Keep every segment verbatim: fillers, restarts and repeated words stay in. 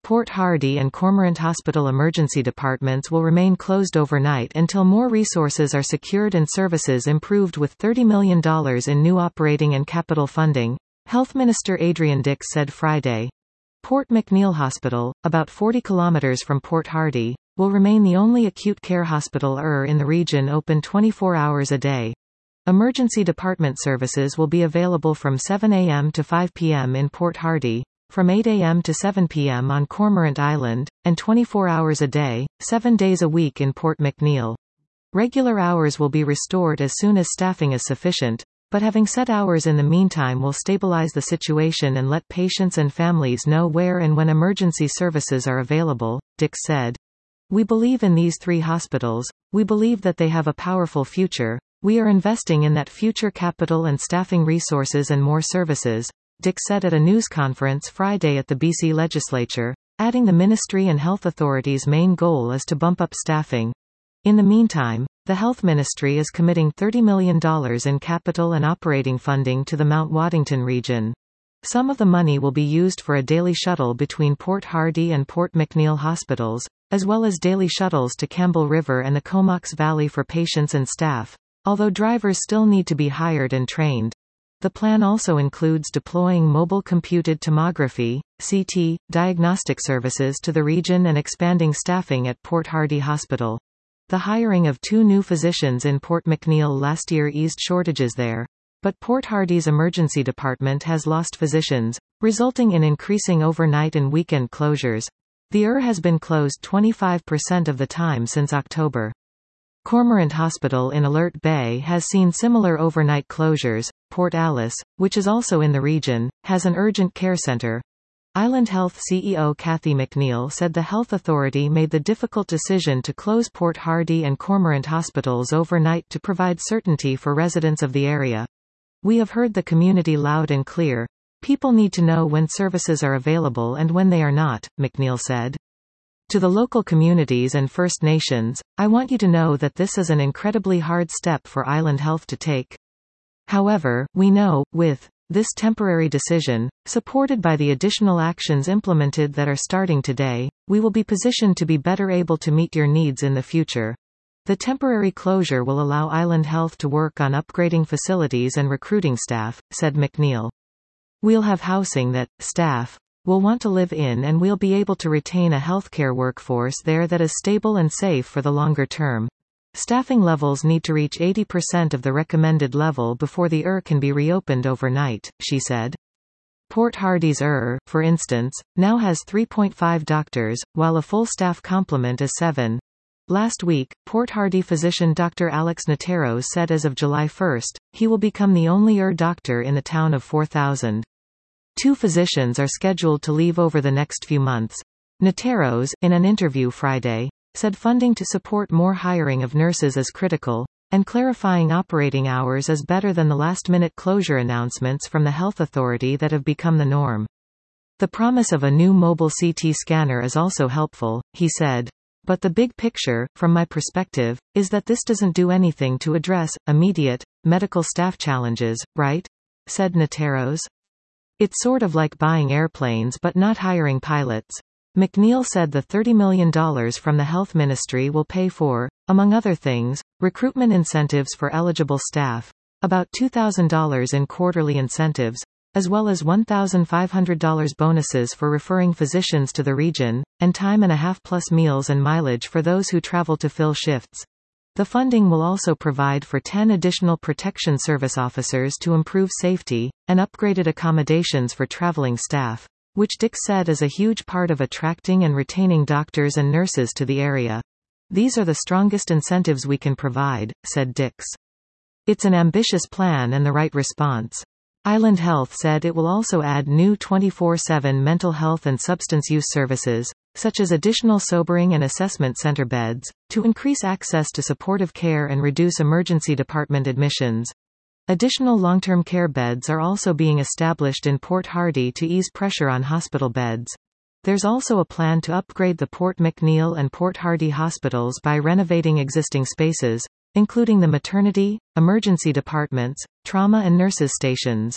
Port Hardy and Cormorant Hospital emergency departments will remain closed overnight until more resources are secured and services improved with thirty million dollars in new operating and capital funding, Health Minister Adrian Dix said Friday. Port McNeill Hospital, about forty kilometers from Port Hardy, will remain the only acute care hospital er in the region open twenty-four hours a day. Emergency department services will be available from seven a m to five p m in Port Hardy, from eight a m to seven p m on Cormorant Island, and twenty-four hours a day, seven days a week in Port McNeill. Regular hours will be restored as soon as staffing is sufficient, but having set hours in the meantime will stabilize the situation and let patients and families know where and when emergency services are available, Dix said. We believe in these three hospitals, we believe that they have a powerful future, we are investing in that future capital and staffing resources and more services, Dix said at a news conference Friday at the B C Legislature, adding the ministry and health authorities' main goal is to bump up staffing. In the meantime, the Health Ministry is committing thirty million dollars in capital and operating funding to the Mount Waddington region. Some of the money will be used for a daily shuttle between Port Hardy and Port McNeill hospitals, as well as daily shuttles to Campbell River and the Comox Valley for patients and staff, although drivers still need to be hired and trained. The plan also includes deploying mobile computed tomography, C T, diagnostic services to the region and expanding staffing at Port Hardy Hospital. The hiring of two new physicians in Port McNeill last year eased shortages there. But Port Hardy's emergency department has lost physicians, resulting in increasing overnight and weekend closures. The E R has been closed twenty-five percent of the time since October. Cormorant Hospital in Alert Bay has seen similar overnight closures. Port Alice, which is also in the region, has an urgent care center. Island Health C E O Kathy McNeil said the health authority made the difficult decision to close Port Hardy and Cormorant hospitals overnight to provide certainty for residents of the area. We have heard the community loud and clear. People need to know when services are available and when they are not, McNeil said. To the local communities and First Nations, I want you to know that this is an incredibly hard step for Island Health to take. However, we know, with this temporary decision, supported by the additional actions implemented that are starting today, we will be positioned to be better able to meet your needs in the future. The temporary closure will allow Island Health to work on upgrading facilities and recruiting staff, said McNeil. We'll have housing that, staff, will want to live in, and we'll be able to retain a healthcare workforce there that is stable and safe for the longer term. Staffing levels need to reach eighty percent of the recommended level before the E R can be reopened overnight, she said. Port Hardy's E R, for instance, now has three point five doctors, while a full staff complement is seven. Last week, Port Hardy physician Doctor Alex Nateros said as of July first, he will become the only E R doctor in the town of four thousand. Two physicians are scheduled to leave over the next few months. Nateros, in an interview Friday, said funding to support more hiring of nurses is critical, and clarifying operating hours is better than the last-minute closure announcements from the health authority that have become the norm. The promise of a new mobile C T scanner is also helpful, he said. But the big picture, from my perspective, is that this doesn't do anything to address immediate medical staff challenges, right? Said Nateros. It's sort of like buying airplanes but not hiring pilots. McNeil said the thirty million dollars from the Health Ministry will pay for, among other things, recruitment incentives for eligible staff, about two thousand dollars in quarterly incentives, as well as one thousand five hundred dollars bonuses for referring physicians to the region, and time and a half plus meals and mileage for those who travel to fill shifts. The funding will also provide for ten additional protection service officers to improve safety, and upgraded accommodations for traveling staff, which Dix said is a huge part of attracting and retaining doctors and nurses to the area. These are the strongest incentives we can provide, said Dix. It's an ambitious plan and the right response. Island Health said it will also add new twenty-four seven mental health and substance use services, such as additional sobering and assessment center beds, to increase access to supportive care and reduce emergency department admissions. Additional long-term care beds are also being established in Port Hardy to ease pressure on hospital beds. There's also a plan to upgrade the Port McNeill and Port Hardy hospitals by renovating existing spaces, including the maternity, emergency departments, trauma and nurses stations.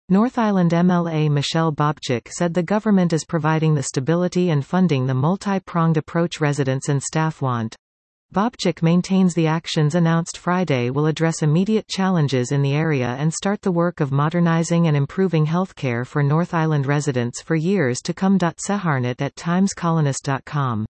North Island M L A Michelle Bobchik said the government is providing the stability and funding the multi-pronged approach residents and staff want. Bobchik maintains the actions announced Friday will address immediate challenges in the area and start the work of modernizing and improving healthcare for North Island residents for years to come. Seharnat at times colonist dot com